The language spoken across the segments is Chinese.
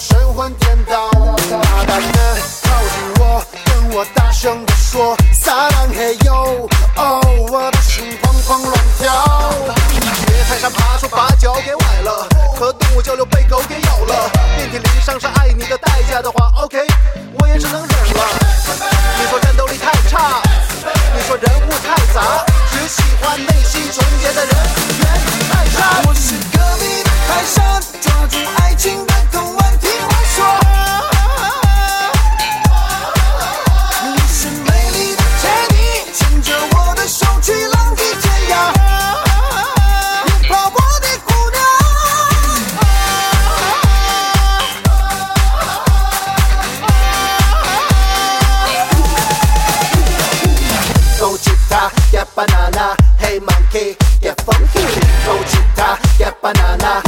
神魂颠倒。大胆的靠近我，跟我大声地说撒浪嘿呦，哦，我的心砰砰乱跳。月台上爬树把脚给崴了，和动物交流被狗给咬了，遍体鳞伤是爱你的代价的话 ，OK， 我也只能忍了。你说战斗力太差，你说人物太杂，只喜欢内心纯洁的人，缘太差。 我是隔壁的泰山，抓住爱情的口吻，听我说。你是美丽的天地，牵着我的手去浪迹天涯，拥抱我的姑娘。 Go cheetah, get banana, hey monkey, get funky. Go cheetah, get banana.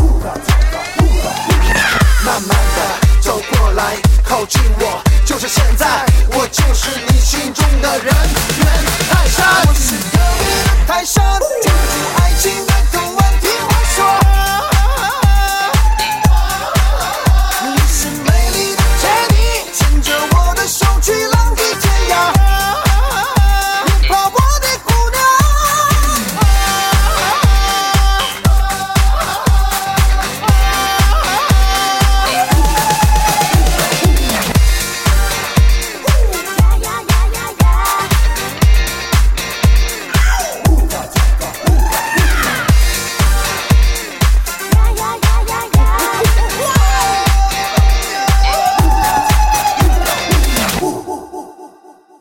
慢慢的走过来，靠近我，就是现在，我就是你心中的人，缘泰山。 我是隔壁的泰山，抓住爱情的口吻，听我说。